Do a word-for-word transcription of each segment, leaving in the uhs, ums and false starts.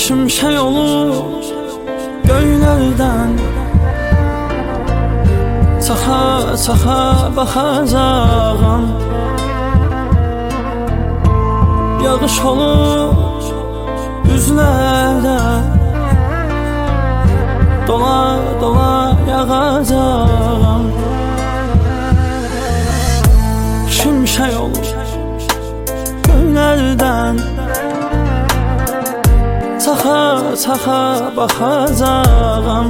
Şimşek olur göylerden, Çaxa çaxa baxacağam. Yağış olur üzlərdə, Dola dola yağacağam. Şimşek olur göylərdən, Çaxa çaxa baxacağam.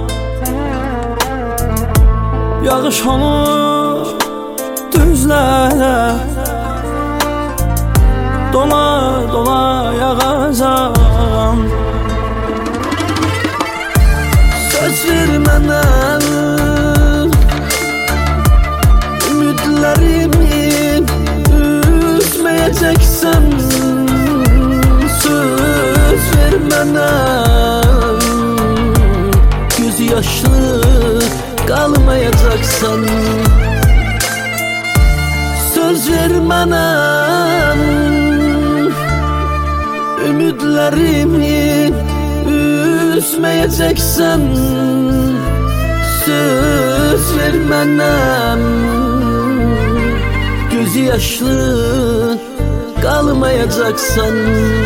Yağış olur düzlərə, Dola dola yağacağam. Söz ver mənə, ümidlərimi üzməyəcəksən. Söz ver mənə, göz yaşlı qalmayacaqsan. Söz ver mənə, ümidlərimi üzməyəcəksən. Söz ver mənə, göz yaşlı qalmayacaqsan.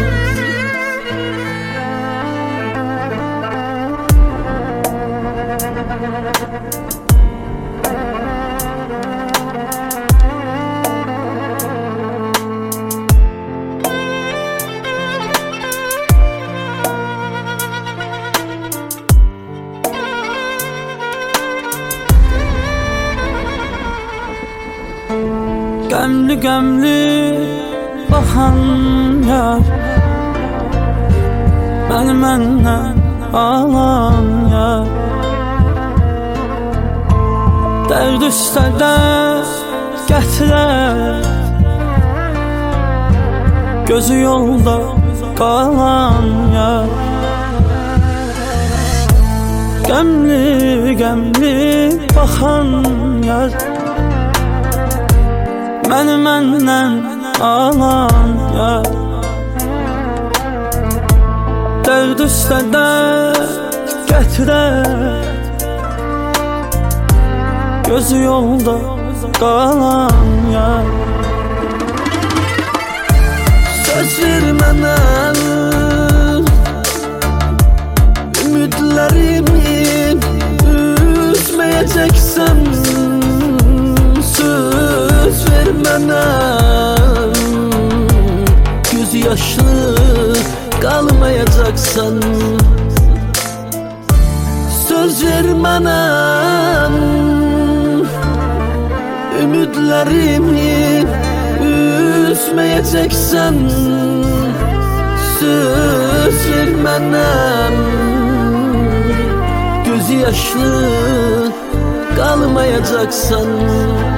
Qəmli qəmli baxan yar, məni məndən alan yar. Dərd üstədə gətirər, gözü yolda qalan yar. Qəmli qəmli baxan yar, məni məndən alan yar. Dərd üstədə gətirər, gözü yolda qalan yar. Söz ver mənə, ümidlərimi üzməyəcəksən. Söz ver mənə, göz yaşlı qalmayacaqsan. Söz ver mənə, ümidlərimi üzməyəcəksən. Söz ver mənə, göz yaşlı qalmayacaqsan.